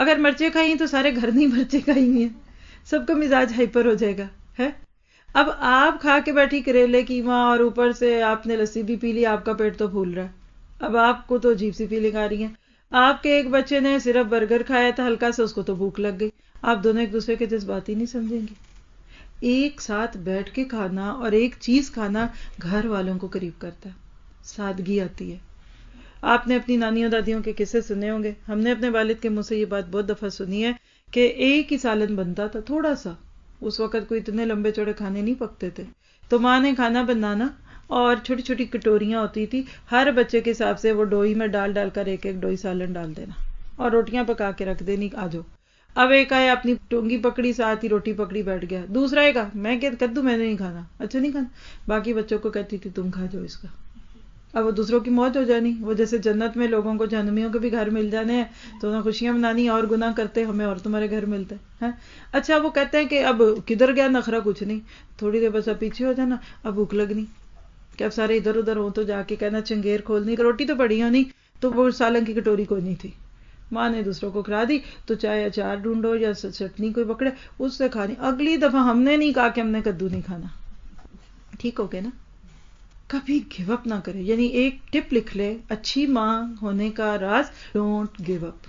اگر مرچیں کھائیں تو سارے گھر نہیں مرچیں کھائیں گے، سب کا مزاج ہائپر ہو جائے گا ہے. اب آپ کھا کے بیٹھی کریلے قیمہ اور اوپر سے آپ نے لسی بھی پی لی، آپ کا پیٹ تو پھول رہا ہے. اب آپ کو تو عجیب سی فیلنگ آ رہی ہے. آپ کے ایک بچے نے صرف برگر کھایا تھا ہلکا سا، اس کو تو بھوک لگ گئی. آپ دونوں ایک دوسرے کے جذبات ہی نہیں سمجھیں گے. ایک ساتھ بیٹھ کے کھانا اور ایک چیز کھانا گھر والوں کو قریب کرتا ہے، سادگی آتی ہے. آپ نے اپنی نانیوں دادیوں کے قصے سنے ہوں گے. ہم نے اپنے والد کے منہ سے یہ بات بہت دفعہ سنی ہے کہ ایک ہی سالن بنتا تھا تھوڑا سا. اس وقت کوئی اتنے لمبے چوڑے کھانے نہیں پکتے تھے، تو ماں نے کھانا بنانا اور چھوٹی چھوٹی کٹوریاں ہوتی تھی، ہر بچے کے حساب سے وہ ڈوئی میں ڈال ڈال کر ایک ایک ڈوئی سالن ڈال دینا اور روٹیاں پکا کے رکھ دینی. آجو. اب ایک آیا اپنی ٹونگی پکڑی، ساتھ ہی روٹی پکڑی بیٹھ گیا. دوسرا ایک میں کدو میں نے نہیں کھانا. اچھا نہیں کھانا. باقی بچوں کو کہتی تھی تم کھا جاؤ اس کا. اب وہ دوسروں کی موت ہو جانی. وہ جیسے جنت میں لوگوں کو جہنمیوں کے بھی گھر مل جانے ہیں تو انہیں خوشیاں منانی، اور گناہ کرتے ہمیں اور تمہارے گھر ملتے ہیں. اچھا وہ کہتے ہیں کہ اب کدھر گیا نخرا، کچھ نہیں، تھوڑی دیر بس اب پیچھے ہو جانا، اب بھوک لگنی. کہ اب سارے ادھر ادھر ہوں تو جا کے کہنا چنگیر کھولنی، روٹی تو پڑی ہونی، تو وہ سالن کی کٹوری کوئی نہیں تھی. ماں نے دوسروں کو کھلا دی تو چاہے اچار ڈھونڈو یا چٹنی کوئی پکڑے اس سے کھانی. اگلی دفعہ ہم نے نہیں کہا کہ ہم نے کدو نہیں کھانا. ٹھیک ہو گیا نا. کبھی گیو اپ نہ کرے. یعنی ایک ٹپ لکھ لے اچھی ماں ہونے کا راز، don't give up.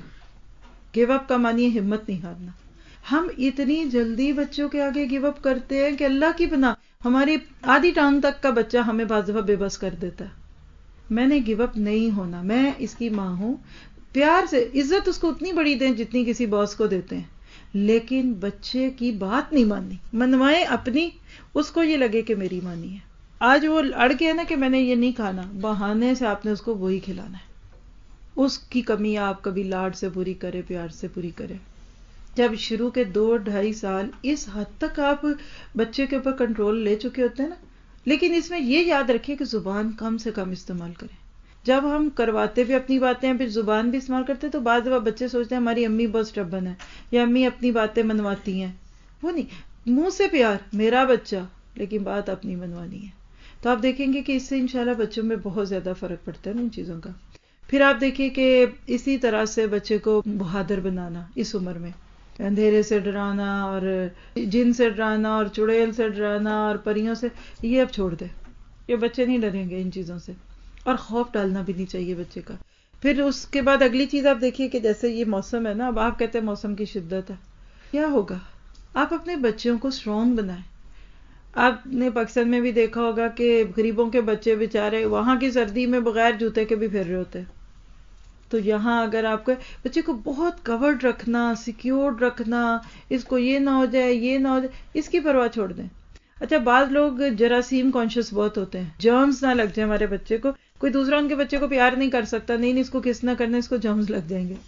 Give up کا معنی ہے ہمت نہیں ہارنا. ہم اتنی جلدی بچوں کے آگے گیو اپ کرتے ہیں کہ اللہ کی پناہ ہماری آدھی ٹانگ تک کا بچہ ہمیں بعض دفعہ بے بس کر دیتا ہے. میں نے گیو اپ نہیں ہونا، میں اس کی ماں ہوں. پیار سے عزت اس کو اتنی بڑی دیں جتنی کسی باس کو دیتے ہیں، لیکن بچے کی بات نہیں ماننی. منوائے اپنی، اس کو یہ لگے کہ میری مانی ہے. آج وہ اڑ گیا نا کہ میں نے یہ نہیں کھانا، بہانے سے آپ نے اس کو وہی کھلانا ہے. اس کی کمی آپ کبھی لاڈ سے پوری کرے، پیار سے پوری کرے. جب شروع کے 2-2.5 سال اس حد تک آپ بچے کے اوپر کنٹرول لے چکے ہوتے ہیں نا. لیکن اس میں یہ یاد رکھیں کہ زبان کم سے کم استعمال کریں. جب ہم کرواتے بھی اپنی باتیں ہیں پھر زبان بھی استعمال کرتے تو بعض دفعہ بچے سوچتے ہیں ہماری امی بہت اسٹبن ہے یا امی اپنی باتیں منواتی ہیں. وہ نہیں، منہ سے پیار میرا بچہ، لیکن بات اپنی منوانی ہے. تو آپ دیکھیں گے کہ اس سے انشاءاللہ بچوں میں بہت زیادہ فرق پڑتا ہے نا ان چیزوں کا. پھر آپ دیکھیے کہ اسی طرح سے بچے کو بہادر بنانا اس عمر میں، اندھیرے سے ڈرانا اور جن سے ڈرانا اور چڑیل سے ڈرانا اور پریوں سے، یہ اب چھوڑ دے. یہ بچے نہیں ڈریں گے ان چیزوں سے، اور خوف ڈالنا بھی نہیں چاہیے بچے کا. پھر اس کے بعد اگلی چیز آپ دیکھیے کہ جیسے یہ موسم ہے نا، اب آپ کہتے ہیں موسم کی شدت ہے، کیا ہوگا؟ آپ اپنے بچوں کو اسٹرانگ بنائیں. آپ نے پاکستان میں بھی دیکھا ہوگا کہ غریبوں کے بچے بیچارے وہاں کی سردی میں بغیر جوتے کے بھی پھر رہے ہوتے ہیں. تو یہاں اگر آپ کے بچے کو بہت کورڈ رکھنا، سیکیورڈ رکھنا، اس کو یہ نہ ہو جائے یہ نہ ہو جائے، اس کی پرواہ چھوڑ دیں. اچھا بعض لوگ جراثیم کانشیس بہت ہوتے ہیں، جرمز نہ لگ جائیں ہمارے بچے کو. کوئی دوسرا ان کے بچے کو پیار نہیں کر سکتا، نہیں اس کو کس نہ کرنا، اس کو جرمز لگ جائیں گے.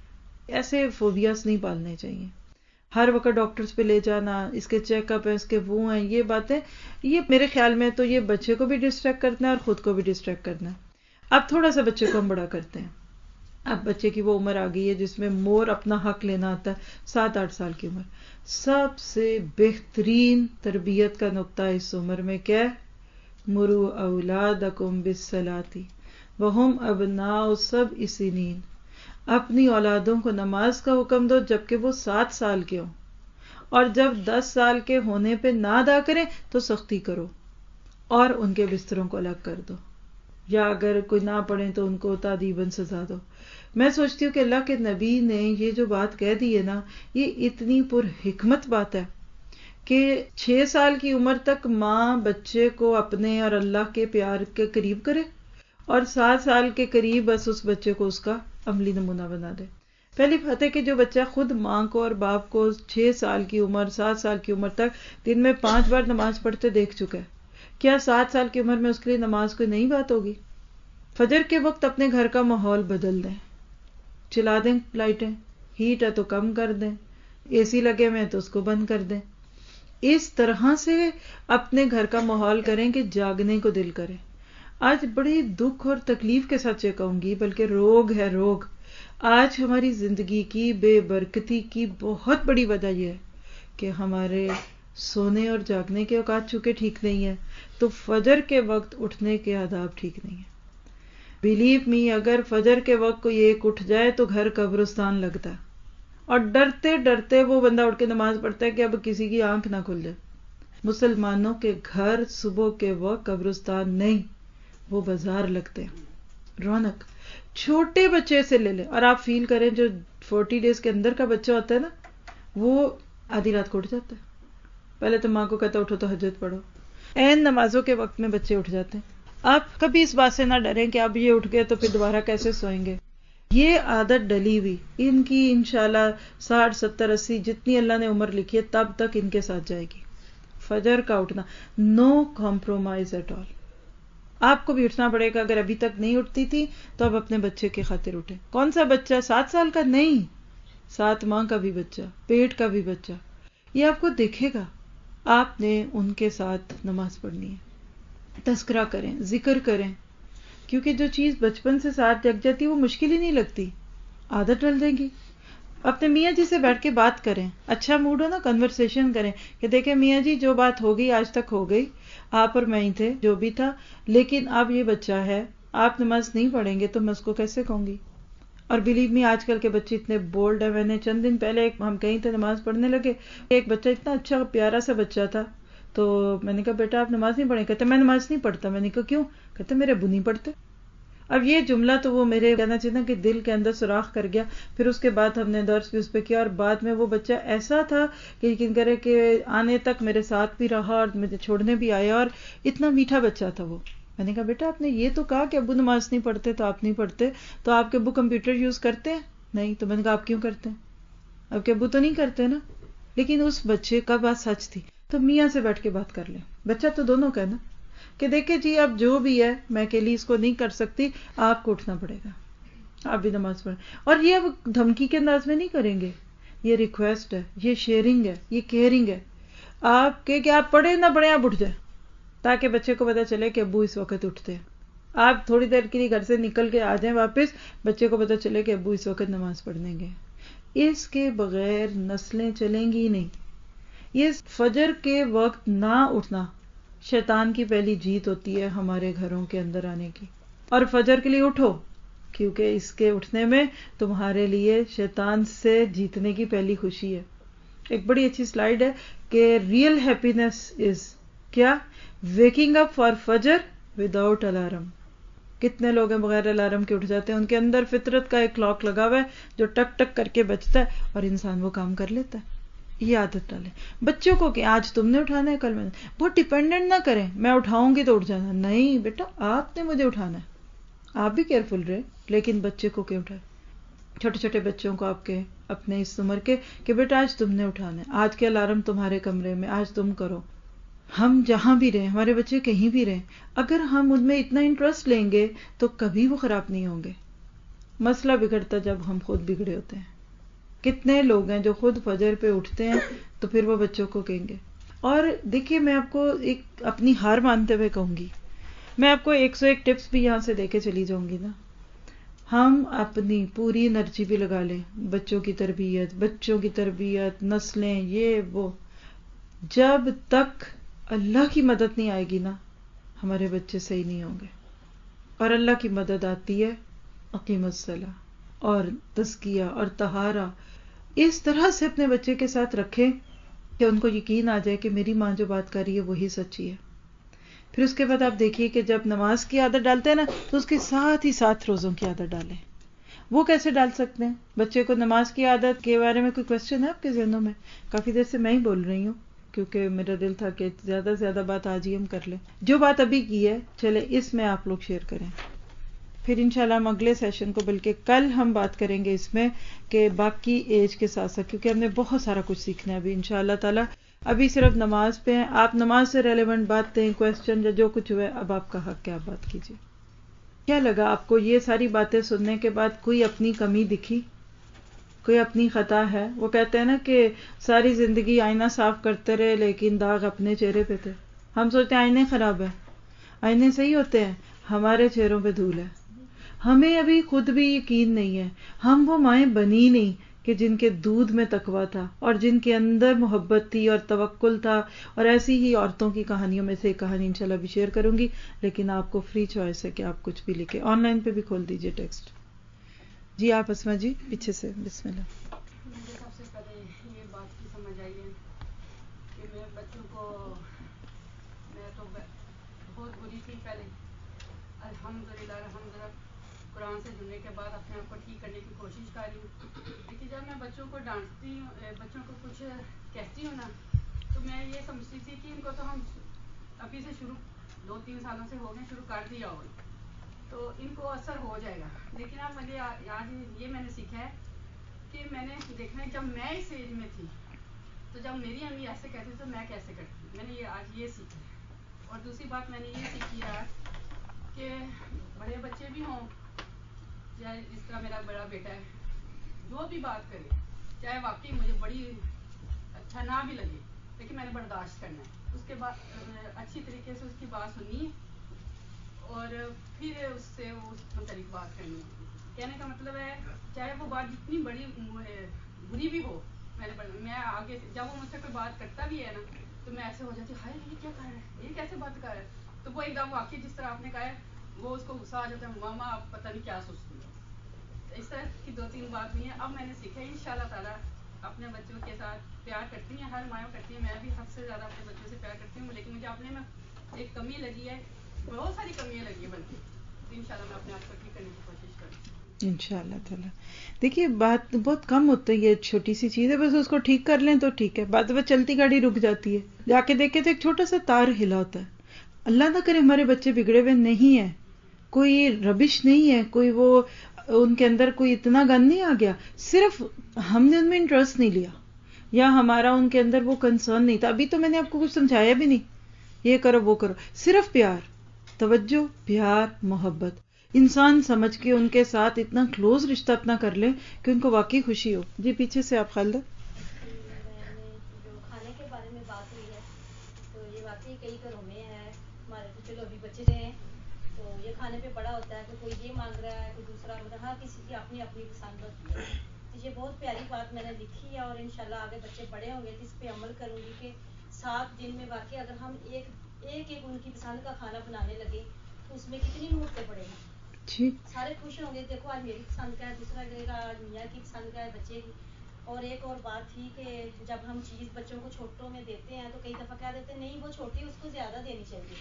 ایسے فوبیاز نہیں پالنے چاہیے. ہر وقت ڈاکٹرز پہ لے جانا، اس کے چیک اپ ہیں، اس کے وہ ہیں، یہ باتیں، یہ میرے خیال میں تو یہ بچے کو بھی ڈسٹریکٹ کرنا ہے اور خود کو بھی ڈسٹریکٹ کرنا ہے. اب تھوڑا سا بچے کو ہم بڑا کرتے ہیں. اب بچے کی وہ عمر آ گئی ہے جس میں مور اپنا حق لینا آتا ہے، 7-8 سال کی عمر. سب سے بہترین تربیت کا نقطہ اس عمر میں کیا ہے؟ مروا اولادکم بالصلاۃ وہم ابناء سبع سنین. اپنی اولادوں کو نماز کا حکم دو جبکہ وہ 7 سال کے ہوں، اور جب 10 سال کے ہونے پہ نہ ادا کریں تو سختی کرو اور ان کے بستروں کو الگ کر دو، یا اگر کوئی نہ پڑھیں تو ان کو تادیباً سزا دو. میں سوچتی ہوں کہ اللہ کے نبی نے یہ جو بات کہہ دی ہے نا، یہ اتنی پر حکمت بات ہے کہ 6 سال کی عمر تک ماں بچے کو اپنے اور اللہ کے پیار کے قریب کرے، اور 7 سال کے قریب بس اس بچے کو اس کا عملی نمونہ بنا دے. پہلی بات ہے کہ جو بچہ خود ماں کو اور باپ کو 6 سال کی عمر 7 سال کی عمر تک دن میں 5 بار نماز پڑھتے دیکھ چکا ہے، کیا 7 سال کی عمر میں اس کے لیے نماز کوئی نئی بات ہوگی؟ فجر کے وقت اپنے گھر کا ماحول بدل دیں، چلا دیں لائٹیں، ہیٹ ہے تو کم کر دیں، اے سی لگے ہوئے ہیں تو اس کو بند کر دیں. اس طرح سے اپنے گھر کا ماحول کریں کہ جاگنے کو دل کرے. آج بڑی دکھ اور تکلیف کے ساتھ کہوں گی، بلکہ روگ ہے روگ. آج ہماری زندگی کی بے برکتی کی بہت بڑی وجہ یہ ہے کہ ہمارے سونے اور جاگنے کے اوقات چونکہ ٹھیک نہیں ہے، تو فجر کے وقت اٹھنے کے آداب ٹھیک نہیں ہیں. بلیو می، اگر فجر کے وقت کوئی ایک اٹھ جائے تو گھر قبرستان لگتا ہے. اور ڈرتے ڈرتے وہ بندہ اٹھ کے نماز پڑھتا ہے کہ اب کسی کی آنکھ نہ کھل جائے. مسلمانوں کے گھر صبح کے وقت قبرستان نہیں، وہ بازار لگتے ہیں. رونق چھوٹے بچے سے لے لیں، اور آپ فیل کریں جو 40 days کے اندر کا بچہ ہوتا ہے نا، وہ آدھی رات کو اٹھ جاتا ہے. پہلے تو ماں کو کہتا اٹھو تو تہجد پڑھو. عین نمازوں کے وقت میں بچے اٹھ جاتے ہیں. آپ کبھی اس بات سے نہ ڈریں کہ اب یہ اٹھ گئے تو پھر دوبارہ کیسے سوئیں گے. یہ عادت ڈلی ہوئی ان کی انشاءاللہ 60 70 80 جتنی اللہ نے عمر لکھی ہے تب تک ان کے ساتھ جائے گی. فجر کا اٹھنا، نو کمپرومائز ایٹ آل. آپ کو بھی اٹھنا پڑے گا. اگر ابھی تک نہیں اٹھتی تھی تو اب اپنے بچے کی خاطر اٹھیں. کون سا بچہ؟ 7 سال کا نہیں، 7 ماہ کا بھی بچہ، پیٹ کا بھی بچہ. یہ آپ کو دیکھے گا. آپ نے ان کے ساتھ نماز پڑھنی ہے. تذکرہ کریں، ذکر کریں، کیونکہ جو چیز بچپن سے ساتھ جگ جاتی وہ مشکل ہی نہیں لگتی، عادت ڈل جائے گی. اپنے میاں جی سے بیٹھ کے بات کریں. اچھا موڈ ہو نا، کنورسیشن کریں کہ دیکھیں میاں جی جو بات ہو گئی آج تک ہو گئی، آپ اور میں ہی تھے، جو بھی تھا، لیکن اب یہ بچہ ہے، آپ نماز نہیں پڑھیں گے تو میں اس کو کیسے کہوں گی. اور بلیو می آج کل کے بچے اتنے بولڈ ہیں. میں نے چند دن پہلے ہم کہیں تھے نماز پڑھنے لگے، ایک بچہ اتنا اچھا پیارا سا بچہ تھا، تو میں نے کہا بیٹا آپ نماز نہیں پڑھیں؟ کہتے میں نماز نہیں پڑھتا. میں نے کہا کیوں؟ کہتے میرے ابو نہیں پڑھتے. اب یہ جملہ تو وہ میرے کہنا چاہیے کہ دل کے اندر سوراخ کر گیا. پھر اس کے بعد ہم نے درس بھی اس پہ کیا، اور بعد میں وہ بچہ ایسا تھا کہ یقین کرے کہ آنے تک میرے ساتھ بھی رہا اور مجھے چھوڑنے بھی آیا، اور اتنا میٹھا بچہ تھا وہ. میں نے کہا بیٹا آپ نے یہ تو کہا کہ ابو نماز نہیں پڑھتے تو آپ نہیں پڑھتے، تو آپ کے ابو کمپیوٹر یوز کرتے ہیں؟ نہیں. تو میں نے کہا آپ کیوں کرتے ہیں؟ آپ کے ابو تو نہیں کرتے نا. لیکن اس بچے کا بات سچ تھی. تو میاں سے بیٹھ کے بات کر لیں. بچہ تو دونوں کا ہے نا، کہ دیکھیں جی اب جو بھی ہے میں اکیلی اس کو نہیں کر سکتی، آپ کو اٹھنا پڑے گا، آپ بھی نماز پڑھیں. اور یہ اب دھمکی کے انداز میں نہیں کریں گے، یہ ریکویسٹ ہے، یہ شیئرنگ ہے، یہ کیئرنگ ہے. آپ کہ آپ پڑھیں نہ پڑھیں آپ اٹھ جائیں، تاکہ بچے کو پتا چلے کہ ابو اس وقت اٹھتے ہیں. آپ تھوڑی دیر کے لیے گھر سے نکل کے آ جائیں واپس، بچے کو پتا چلے کہ ابو اس وقت نماز پڑھنے گئے. اس کے بغیر نسلیں چلیں گی نہیں. یہ فجر کے وقت نہ اٹھنا شیطان کی پہلی جیت ہوتی ہے ہمارے گھروں کے اندر آنے کی. اور فجر کے لیے اٹھو، کیونکہ اس کے اٹھنے میں تمہارے لیے شیطان سے جیتنے کی پہلی خوشی ہے. ایک بڑی اچھی سلائیڈ ہے کہ ریئل ہیپینس از کیا؟ ویکنگ اپ فار فجر وداؤٹ الارم. کتنے لوگ ہیں بغیر الارم کے اٹھ جاتے ہیں؟ ان کے اندر فطرت کا ایک کلاک لگا ہوا ہے جو ٹک ٹک کر کے بجتا ہے اور انسان وہ کام کر لیتا ہے. یہ عادت ڈالیں بچوں کو کہ آج تم نے اٹھانا ہے، کل میں. بہت ڈیپینڈنٹ نہ کریں، میں اٹھاؤں گی تو اٹھ جانا. نہیں بیٹا، آپ نے مجھے اٹھانا ہے. آپ بھی کیئرفل رہے، لیکن بچے کو کیوں اٹھائے؟ چھوٹے چھوٹے بچوں کو آپ کے اپنے اس عمر کے کہ بیٹا آج تم نے اٹھانا ہے، آج کے الارم تمہارے کمرے میں، آج تم کرو. ہم جہاں بھی رہیں، ہمارے بچے کہیں بھی رہیں، اگر ہم ان میں اتنا انٹرسٹ لیں گے تو کبھی وہ خراب نہیں ہوں گے. مسئلہ بگڑتا جب ہم خود بگڑے ہوتے ہیں. کتنے لوگ ہیں جو خود فجر پہ اٹھتے ہیں تو پھر وہ بچوں کو کہیں گے. اور دیکھیے میں آپ کو ایک اپنی ہار مانتے ہوئے کہوں گی، میں آپ کو 101 ٹپس بھی یہاں سے دے کے چلی جاؤں گی نا. ہم اپنی پوری انرجی بھی لگا لیں بچوں کی تربیت، نسلیں، یہ وہ، جب تک اللہ کی مدد نہیں آئے گی نا ہمارے بچے صحیح نہیں ہوں گے. اور اللہ کی مدد آتی ہے اقیم الصلاۃ اور تزکیہ اور طہارہ. اس طرح سے اپنے بچے کے ساتھ رکھیں کہ ان کو یقین آ جائے کہ میری ماں جو بات کر رہی ہے وہی سچی ہے. پھر اس کے بعد آپ دیکھیے کہ جب نماز کی عادت ڈالتے ہیں نا تو اس کے ساتھ ہی ساتھ روزوں کی عادت ڈالیں. وہ کیسے ڈال سکتے ہیں؟ بچے کو نماز کی عادت کے بارے میں کوئی کوشچن ہے آپ کے ذہنوں میں؟ کافی دیر سے میں ہی بول رہی ہوں کیونکہ میرا دل تھا کہ زیادہ سے زیادہ بات آج ہی ہم کر لیں. جو بات ابھی کی ہے چلے اس میں آپ لوگ شیئر کریں. پھر انشاءاللہ ہم اگلے سیشن کو، بلکہ کل ہم بات کریں گے اس میں کہ باقی ایج کے ساتھ ساتھ، کیونکہ ہم نے بہت سارا کچھ سیکھنا ہے ابھی انشاءاللہ تعالی. ابھی صرف نماز پہ ہیں، آپ نماز سے ریلیونٹ باتیں، کوسچن یا جو کچھ ہوئے، اب آپ کا حق ہے، آپ بات کیجیے. کیا لگا آپ کو یہ ساری باتیں سننے کے بعد؟ کوئی اپنی کمی دکھی؟ کوئی اپنی خطا ہے؟ وہ کہتے ہیں نا کہ ساری زندگی آئینہ صاف کرتے رہے لیکن داغ اپنے چہرے پہ تھے. ہم سوچتے ہیں آئینے خراب ہے، آئینے صحیح ہوتے ہیں، ہمارے چہروں پہ دھول ہے. ہمیں ابھی خود بھی یقین نہیں ہے. ہم وہ مائیں بنی نہیں کہ جن کے دودھ میں تقویٰ تھا اور جن کے اندر محبت تھی اور توکل تھا. اور ایسی ہی عورتوں کی کہانیوں میں سے ایک کہانی انشاءاللہ بھی شیئر کروں گی، لیکن آپ کو فری چوائس ہے کہ آپ کچھ بھی لکھیں. آن لائن پہ بھی کھول دیجئے ٹیکسٹ. جی آپ اسما جی پیچھے سے، بسم اللہ. مجھے سب سے پہلے یہ بات کی سمجھ آئی ہے کہ میں بچوں کو، میں تو بہت بری تھی پہلے، الحمدللہ قرآن سے جڑنے کے بعد اپنے آپ کو ٹھیک کرنے کی کوشش کر رہی ہوں. لیکن جب میں بچوں کو ڈانٹتی ہوں، بچوں کو کچھ کہتی ہوں نا، تو میں یہ سمجھتی تھی کہ ان کو تو ہم ابھی سے شروع 2-3 سالوں سے ہو گئے شروع کر دیا ہوگا تو ان کو اثر ہو جائے گا. لیکن اب مجھے آج یہ میں نے سیکھا ہے کہ میں نے دیکھنا ہے جب میں اس ایج میں تھی تو جب میری امی ایسے کہتی تو میں کیسے کرتی. میں نے یہ آج یہ سیکھا ہے. اور دوسری بات میں نے یہ سیکھی ہے کہ بڑے بچے بھی ہوں، چاہے جس طرح میرا بڑا بیٹا ہے، جو بھی بات کرے چاہے واقعی مجھے بڑی اچھا نہ بھی لگے لیکن میں نے برداشت کرنا ہے. اس کے بعد اچھی طریقے سے اس کی بات سننی اور پھر اس سے اس متعلق بات کرنی ہے. کہنے کا مطلب ہے چاہے وہ بات جتنی بڑی بری بھی ہو، میں آگے جب وہ مجھ سے کوئی بات کرتا بھی ہے نا تو میں ایسے ہو جاتی ہوں، ہائے یہ کیا کر رہا ہے، یہ کیسے بات کر رہا ہے. تو وہ ایک دم واقعی جس طرح آپ نے کہا ہے وہ اس کو غصہ آ جاتا ہے، ماما آپ پتہ نہیں کیا سوچتی ہیں. اس طرح کی 2-3 بات ہوئی ہیں. اب میں نے سیکھا ہے انشاءاللہ تعالیٰ اپنے بچوں کے ساتھ پیار کرتی ہیں، ہر مائیں کرتی ہیں، میں بھی حد سے زیادہ اپنے بچوں سے پیار کرتی ہوں. لیکن مجھے اپنے میں ایک کمی لگی ہے، بہت ساری کمیاں لگی ہیں بلکہ، تو انشاءاللہ میں اپنے آپ کو ٹھیک کرنے کی کوشش کروں. انشاءاللہ تعالیٰ. دیکھیے بات بہت کم ہوتی ہے، یہ چھوٹی سی چیز ہے، بس اس کو ٹھیک کر لیں تو ٹھیک ہے. بعد میں چلتی گاڑی رک جاتی ہے، جا کے دیکھے تو ایک چھوٹا سا تار ہلا ہوتا ہے. اللہ نہ کرے ہمارے بچے بگڑے ہوئے نہیں ہیں، کوئی ربش نہیں ہے، کوئی وہ ان کے اندر کوئی اتنا گند نہیں آ گیا، صرف ہم نے ان میں انٹرسٹ نہیں لیا یا ہمارا ان کے اندر وہ کنسرن نہیں تھا. ابھی تو میں نے آپ کو کچھ سمجھایا بھی نہیں، یہ کرو وہ کرو، صرف پیار، توجہ، پیار، محبت. انسان سمجھ کے ان کے ساتھ اتنا کلوز رشتہ اپنا کر لیں کہ ان کو واقعی خوشی ہو. جی پیچھے سے آپ خالدہ. میں نے جو کھانے کے بارے میں بات ہوئی ہے تو یہ واقعی کئی گھروں میں ہے. ہمارے تو چلو ابھی بچے ہیں تو یہ کھانے پہ بڑا ہوتا ہے کہ کوئی یہ مانگ رہا ہے کوئی دوسرا، مطلب ہر کسی کی اپنی اپنی پسند ہوتی ہے. تو یہ بہت پیاری بات میں نے لکھی ہے اور انشاءاللہ آگے بچے بڑے ہوں گے تو اس پہ عمل کروں گی کہ 7 دن میں واقعی اگر ہم ایک ان کی پسند کا کھانا بنانے لگے تو اس میں کتنی نعمتیں پڑے گی. سارے خوش ہوں گے، دیکھو آج میری پسند کا ہے، دوسرا کہے گا آج میاں کی پسند کا ہے، بچے کی. اور ایک اور بات تھی کہ جب ہم چیز بچوں کو چھوٹوں میں دیتے ہیں تو کئی دفعہ کہہ دیتے ہیں نہیں وہ چھوٹی اس کو زیادہ دینی چاہیے.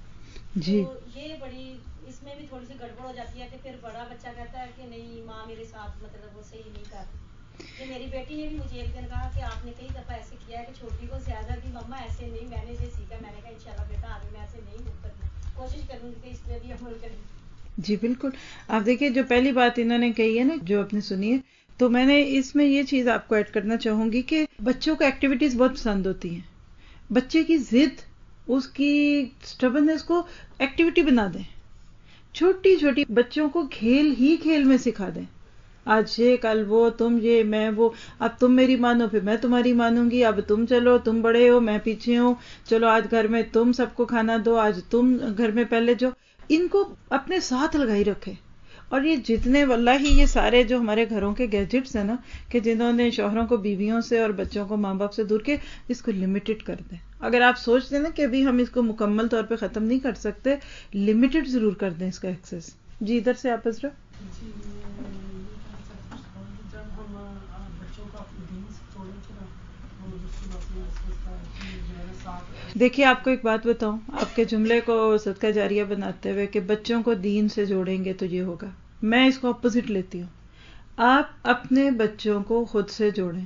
جی تو یہ بڑی اس میں بھی تھوڑی سی گڑبڑ ہو جاتی ہے کہ پھر بڑا بچہ کہتا ہے کہ نہیں ماں میرے ساتھ مطلب وہ صحیح نہیں کر. یہ میری بیٹی نے بھی مجھے ایک دن کہا کہ آپ نے کئی دفعہ ایسے کیا ہے کہ چھوٹی کو زیادہ دی، مما ایسے نہیں. میں نے یہ سیکھا، میں نے کہا انشاءاللہ بیٹا آگے میں ایسے نہیں کروں، کوشش کروں گی کہ اس پہ بھی عمل کروں. جی بالکل. آپ دیکھیے جو پہلی بات انہوں نے کہی ہے نا جو آپ نے سنی ہے، تو میں نے اس میں یہ چیز آپ کو ایڈ کرنا چاہوں گی کہ بچوں کو ایکٹیویٹیز بہت پسند ہوتی ہیں. بچے کی ضد، اس کی سٹبرنس کو ایکٹیویٹی بنا دیں. چھوٹی چھوٹی بچوں کو کھیل ہی کھیل میں سکھا دیں. آج یہ کل وہ، تم یہ میں وہ، اب تم میری مانو پھر میں تمہاری مانوں گی، اب تم چلو، تم بڑے ہو میں پیچھے ہوں، چلو آج گھر میں تم سب کو کھانا دو، آج تم گھر میں پہلے جو. ان کو اپنے ساتھ لگائی رکھے. اور یہ جتنے واللہ یہ سارے جو ہمارے گھروں کے گیجٹس ہیں نا کہ جنہوں نے شوہروں کو بیویوں سے اور بچوں کو ماں باپ سے دور کے، اس کو لمیٹڈ کر دیں. اگر آپ سوچ دیں نا کہ ابھی ہم اس کو مکمل طور پہ ختم نہیں کر سکتے، لمیٹڈ ضرور کر دیں اس کا ایکسس. جی ادھر سے آپ حضرت. جی میں یہ کہنا چاہتا ہوں کہ جب ہم بچوں کو اپنے دین سے چھوڑیں گے نا، وہ رسول اللہ صلی اللہ علیہ وسلم کی جو ہے نا ساتھ. دیکھیے آپ کو ایک بات بتاؤں، آپ کے جملے کو صدقہ جاریہ بناتے ہوئے کہ بچوں کو دین سے جوڑیں گے تو یہ ہوگا، میں اس کو اپوزٹ لیتی ہوں. آپ اپنے بچوں کو خود سے جوڑیں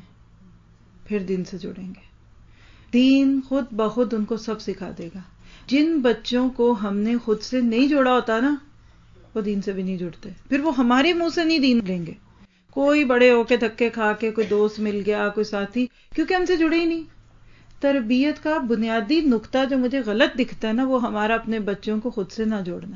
پھر دین سے جوڑیں گے. دین خود بخود ان کو سب سکھا دے گا. جن بچوں کو ہم نے خود سے نہیں جوڑا ہوتا نا وہ دین سے بھی نہیں جڑتے، پھر وہ ہمارے منہ سے نہیں دین لیں گے. کوئی بڑے ہو کے دھکے کھا کے کوئی دوست مل گیا، کوئی ساتھی، کیونکہ ہم سے جڑے ہی نہیں. تربیت کا بنیادی نقطہ جو مجھے غلط دکھتا ہے نا وہ ہمارا اپنے بچوں کو خود سے نہ جوڑنا.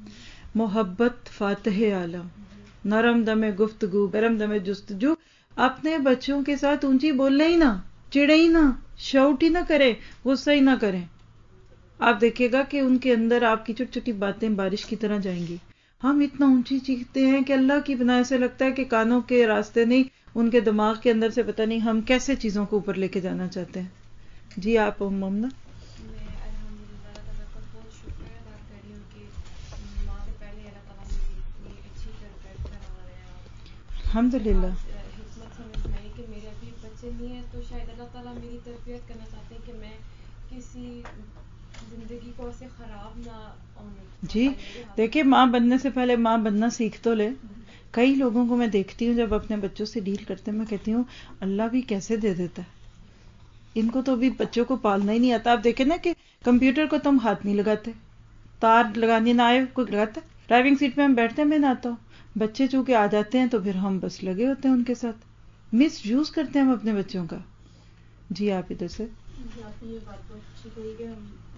محبت فاتح عالم، نرم دم گفتگو، گرم دم جستجو. اپنے بچوں کے ساتھ اونچی بولنا ہی نہ، چڑے ہی نہ، شاؤٹ ہی نہ کرے، غصہ ہی نہ کریں. آپ دیکھیے گا کہ ان کے اندر آپ کی چھوٹی چھوٹی باتیں بارش کی طرح جائیں گی. ہم اتنا اونچی چیختے ہیں کہ اللہ کی بنا ایسے لگتا ہے کہ کانوں کے راستے نہیں، ان کے دماغ کے اندر سے پتہ نہیں ہم کیسے چیزوں کو اوپر لے کے جانا چاہتے ہیں. جی آپ ممنہ. میں الحمدللہ اللہ تعالیٰ کا بہت شکریہ ادا کر رہی ہوں کہ ماں سے پہلے اللہ تعالیٰ مجھے اتنی اچھی تربیت کرا رہے ہیں. الحمدللہ. حکمت سمجھ میں آئی کہ بچے نہیں ہیں تو شاید اللہ تعالیٰ میری تربیت کرنا چاہتے ہیں کہ میں کسی زندگی کو ایسے خراب نہ ہونے جی دیکھیے، ماں بننے سے پہلے ماں بننا سیکھ تو لے. کئی لوگوں کو میں دیکھتی ہوں جب اپنے بچوں سے ڈیل کرتے ہیں، میں کہتی ہوں اللہ بھی کیسے دے دیتا ہے، ان کو تو ابھی بچوں کو پالنا ہی نہیں آتا. آپ دیکھیں نا کہ کمپیوٹر کو تم ہاتھ نہیں لگاتے، تار لگانے نہ آئے کوئی لگاتا ہے. ڈرائیونگ سیٹ پہ ہم بیٹھتے ہیں، میں نہ آتا ہوں، بچے چونکہ آ جاتے ہیں تو پھر ہم بس لگے ہوتے ہیں ان کے ساتھ، مس یوز کرتے ہیں ہم اپنے بچوں کا. جی آپ ادھر سے. آپ نے یہ بات بہت اچھی کہی کہ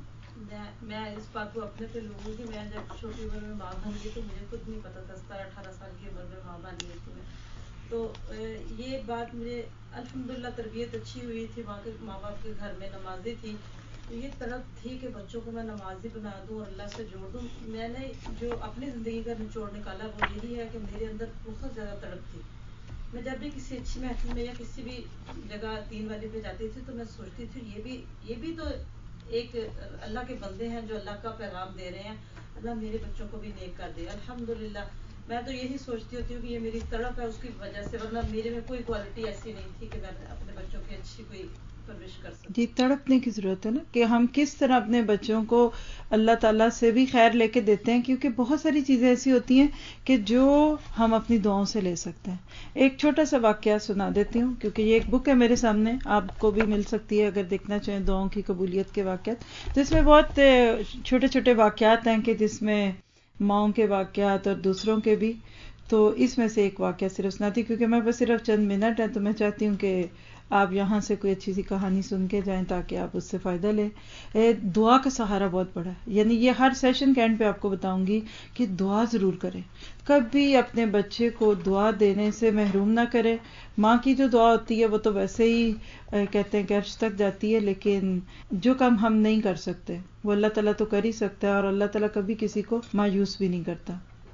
میں اس بات کو اپنے پہ لوں گی کہ میں جب چھوٹی عمر میں ماں بن گئی تو مجھے خود نہیں پتا تھا 17-18 سال کی عمر میں ماں بن گئی تھی میں. تو یہ بات مجھے الحمدللہ تربیت اچھی ہوئی تھی، ماں باپ کے گھر میں نمازی تھی، تو یہ طلب تھی کہ بچوں کو میں نمازی بنا دوں اور اللہ سے جوڑ دوں. میں نے جو اپنی زندگی کا نچوڑ نکالا وہ یہی ہے کہ میرے اندر بہت زیادہ تڑپ تھی. میں جب بھی کسی اچھی محفل میں یا کسی بھی جگہ دین والی پہ جاتی تھی تو میں سوچتی تھی یہ بھی تو ایک اللہ کے بندے ہیں جو اللہ کا پیغام دے رہے ہیں، اللہ میرے بچوں کو بھی نیک کر دے. الحمدللہ میں تو یہی سوچتی ہوتی ہوں کہ یہ میری تڑپ ہے اس کی وجہ سے، ورنہ میرے میں کوئی کوالٹی ایسی نہیں تھی کہ میں اپنے بچوں کی اچھی کوئی پرورش کر سکوں. جی تڑپنے کی ضرورت ہے نا کہ ہم کس طرح اپنے بچوں کو اللہ تعالیٰ سے بھی خیر لے کے دیتے ہیں، کیونکہ بہت ساری چیزیں ایسی ہوتی ہیں کہ جو ہم اپنی دعاؤں سے لے سکتے ہیں. ایک چھوٹا سا واقعہ سنا دیتی ہوں کیونکہ یہ ایک بک ہے میرے سامنے، آپ کو بھی مل سکتی ہے اگر دیکھنا چاہیں دعاؤں کی قبولیت کے واقعات. تو اس میں بہت چھوٹے چھوٹے واقعات ہیں کہ جس میں ماؤں کے واقعات اور دوسروں کے بھی. تو اس میں سے ایک واقعہ صرف سناتی کیونکہ میں بس صرف چند منٹ ہے تو میں چاہتی ہوں کہ آپ یہاں سے کوئی اچھی سی کہانی سن کے جائیں تاکہ آپ اس سے فائدہ لیں. دعا کا سہارا بہت بڑا ہے، یعنی یہ ہر سیشن کے اینڈ پہ آپ کو بتاؤں گی کہ دعا ضرور کریں. کبھی اپنے بچے کو دعا دینے سے محروم نہ کرے. ماں کی جو دعا ہوتی ہے وہ تو ویسے ہی کہتے ہیں کہ عرش تک جاتی ہے، لیکن جو کام ہم نہیں کر سکتے وہ اللہ تعالیٰ تو کر ہی سکتا ہے، اور اللہ تعالیٰ کبھی کسی کو مایوس بھی نہیں کرتا.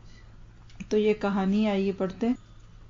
تو یہ کہانی آئیے پڑھتے ہیں.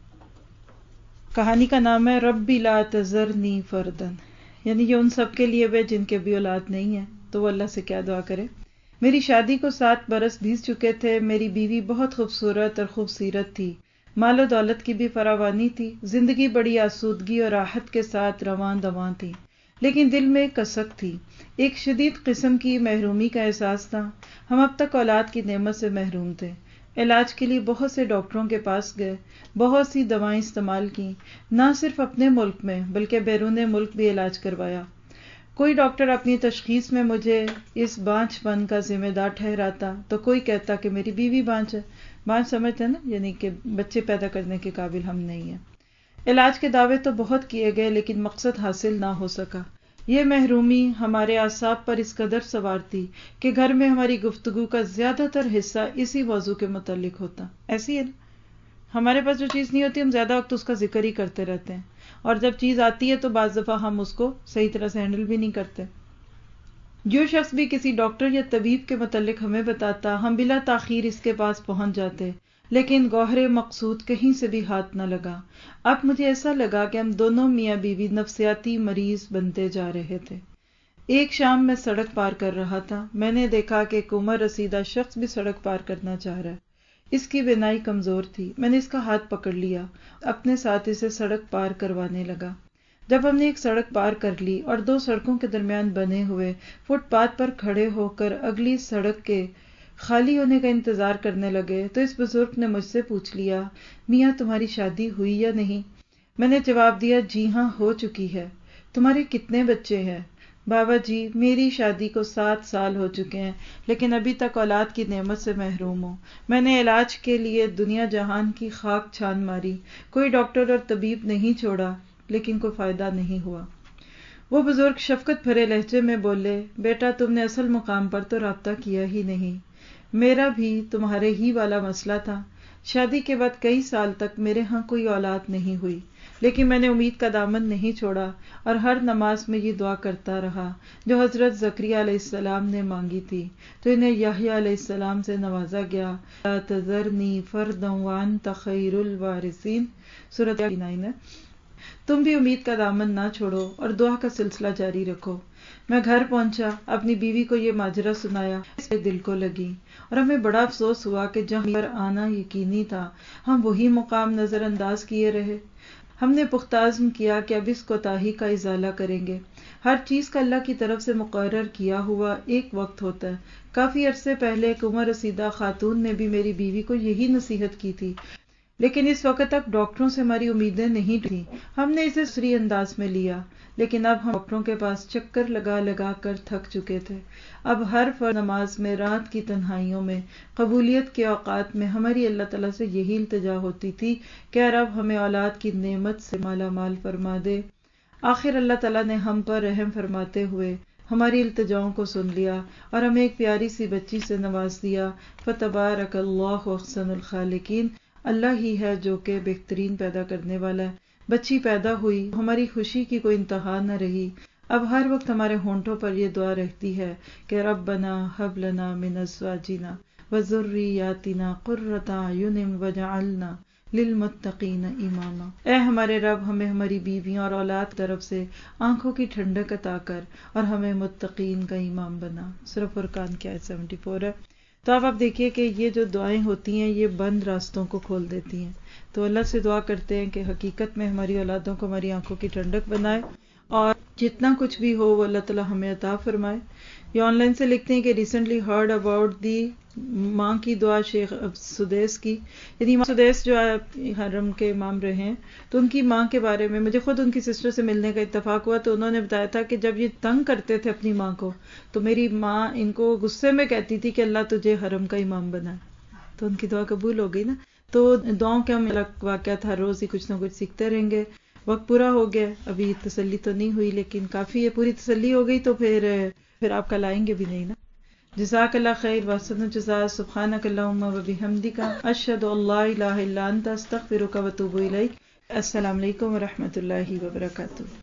کہانی کا نام ہے ربی لا تذرنی فردن، یعنی یہ ان سب کے لیے بھی جن کے بھی اولاد نہیں ہے تو وہ اللہ سے کیا دعا کرے. میری شادی کو 7 برس بیت چکے تھے. میری بیوی بہت خوبصورت اور خوبصیرت تھی، مال و دولت کی بھی فراوانی تھی، زندگی بڑی آسودگی اور راحت کے ساتھ رواں دواں تھی. لیکن دل میں کسک تھی، ایک شدید قسم کی محرومی کا احساس تھا. ہم اب تک اولاد کی نعمت سے محروم تھے. علاج کے لیے بہت سے ڈاکٹروں کے پاس گئے، بہت سی دوائیں استعمال کی، نہ صرف اپنے ملک میں بلکہ بیرون ملک بھی علاج کروایا. کوئی ڈاکٹر اپنی تشخیص میں مجھے اس بانجھ پن کا ذمہ دار ٹھہراتا تو کوئی کہتا کہ میری بیوی بانجھ ہے. بانجھ سمجھتے ہیں نا، یعنی کہ بچے پیدا کرنے کے قابل ہم نہیں ہیں. علاج کے دعوے تو بہت کیے گئے لیکن مقصد حاصل نہ ہو سکا. یہ محرومی ہمارے اعصاب پر اس قدر سوار تھی کہ گھر میں ہماری گفتگو کا زیادہ تر حصہ اسی موضوع کے متعلق ہوتا. ایسی ہے نا، ہمارے پاس جو چیز نہیں ہوتی ہم زیادہ وقت اس کا ذکر ہی کرتے رہتے ہیں، اور جب چیز آتی ہے تو بعض دفعہ ہم اس کو صحیح طرح سے ہینڈل بھی نہیں کرتے. جو شخص بھی کسی ڈاکٹر یا طبیب کے متعلق ہمیں بتاتا ہم بلا تاخیر اس کے پاس پہنچ جاتے، لیکن گوہر مقصود کہیں سے بھی ہاتھ نہ لگا. اب مجھے ایسا لگا کہ ہم دونوں میاں بیوی نفسیاتی مریض بنتے جا رہے تھے. ایک شام میں سڑک پار کر رہا تھا. میں نے دیکھا کہ ایک عمر رسیدہ شخص بھی سڑک پار کرنا چاہ رہا ہے. اس کی بینائی کمزور تھی. میں نے اس کا ہاتھ پکڑ لیا، اپنے ساتھ اسے سڑک پار کروانے لگا. جب ہم نے ایک سڑک پار کر لی اور 2 سڑکوں کے درمیان بنے ہوئے فٹ پاتھ پر کھڑے ہو کر اگلی سڑک کے خالی ہونے کا انتظار کرنے لگے تو اس بزرگ نے مجھ سے پوچھ لیا، میاں تمہاری شادی ہوئی یا نہیں؟ میں نے جواب دیا، جی ہاں ہو چکی ہے. تمہارے کتنے بچے ہیں؟ بابا جی میری شادی کو 7 سال ہو چکے ہیں لیکن ابھی تک اولاد کی نعمت سے محروم ہوں. میں نے علاج کے لیے دنیا جہان کی خاک چھان ماری، کوئی ڈاکٹر اور طبیب نہیں چھوڑا لیکن کوئی فائدہ نہیں ہوا. وہ بزرگ شفقت بھرے لہجے میں بولے، بیٹا تم نے اصل مقام پر تو رابطہ کیا ہی نہیں. میرا بھی تمہارے ہی والا مسئلہ تھا. شادی کے بعد کئی سال تک میرے ہاں کوئی اولاد نہیں ہوئی، لیکن میں نے امید کا دامن نہیں چھوڑا اور ہر نماز میں یہ دعا کرتا رہا جو حضرت زکریا علیہ السلام نے مانگی تھی تو انہیں یحییٰ علیہ السلام سے نوازا گیا. لا تذرنی فردا وانت خیر الوارثین، سورۃ 9 ہے. تم بھی امید کا دامن نہ چھوڑو اور دعا کا سلسلہ جاری رکھو. میں گھر پہنچا، اپنی بیوی کو یہ ماجرا سنایا، اس کے دل کو لگی اور ہمیں بڑا افسوس ہوا کہ جہاں پر آنا یقینی تھا ہم وہی مقام نظر انداز کیے رہے. ہم نے پختہ عزم کیا کہ اب اس کوتاہی کا ازالہ کریں گے۔ ہر چیز کا اللہ کی طرف سے مقرر کیا ہوا ایک وقت ہوتا ہے۔ کافی عرصے پہلے ایک عمر رسیدہ خاتون نے بھی میری بیوی کو یہی نصیحت کی تھی، لیکن اس وقت تک ڈاکٹروں سے ہماری امیدیں نہیں تھیں۔ ہم نے اسے سری انداز میں لیا، لیکن اب ہم ڈاکٹروں کے پاس چکر لگا لگا کر تھک چکے تھے۔ اب ہر فرض نماز میں، رات کی تنہائیوں میں، قبولیت کے اوقات میں ہماری اللہ تعالیٰ سے یہی التجا ہوتی تھی کہ رب ہمیں اولاد کی نعمت سے مالا مال فرما دے۔ آخر اللہ تعالیٰ نے ہم پر رحم فرماتے ہوئے ہماری التجاؤں کو سن لیا اور ہمیں ایک پیاری سی بچی سے نواز دیا۔ فتبارک اللہ احسن الخالقین، اللہ ہی ہے جو کہ بہترین پیدا کرنے والا ہے۔ بچی پیدا ہوئی، ہماری خوشی کی کوئی انتہا نہ رہی۔ اب ہر وقت ہمارے ہونٹوں پر یہ دعا رہتی ہے کہ ربنا ہب لنا من ازواجنا وذریاتنا قرۃ اعین وجعلنا للمتقین اماما۔ اے ہمارے رب، ہمیں ہماری بیویوں اور اولاد طرف سے آنکھوں کی ٹھنڈک عطا کر اور ہمیں متقین کا امام بنا۔ سورہ فرقان کی آیت 74 ہے۔ تو اب آپ دیکھیے کہ یہ جو دعائیں ہوتی ہیں یہ بند راستوں کو کھول دیتی ہیں۔ تو اللہ سے دعا کرتے ہیں کہ حقیقت میں ہماری اولادوں کو ہماری آنکھوں کی ٹھنڈک بنائے اور جتنا کچھ بھی ہو وہ اللہ تعالیٰ ہمیں عطا فرمائے۔ یہ آن لائن سے لکھتے ہیں کہ ریسنٹلی ہرڈ اباؤٹ دی ماں کی دعا شیخ سدیس کی، یعنی ماں سدیس جو حرم کے امام رہے ہیں، تو ان کی ماں کے بارے میں مجھے خود ان کی سسٹر سے ملنے کا اتفاق ہوا، تو انہوں نے بتایا تھا کہ جب یہ تنگ کرتے تھے اپنی ماں کو تو میری ماں ان کو غصے میں کہتی تھی کہ اللہ تجھے حرم کا امام بنا، تو ان کی دعا قبول ہو گئی نا۔ تو دعاؤں کے ہم الگ واقعات ہر روز ہی کچھ نہ کچھ سیکھتے رہیں گے۔ وقت پورا ہو گیا، ابھی تسلی تو نہیں ہوئی لیکن کافی ہے، پوری تسلی ہو گئی تو پھر آپ کل آئیں گے بھی نہیں نا۔ جزاک اللہ خیر واحسن الجزاء، سبحانک اللہم و بحمدک، اشہد ان لا الہ الا انت، استغفرک و اتوب الیک۔ السلام علیکم و رحمۃ اللہ وبرکاتہ۔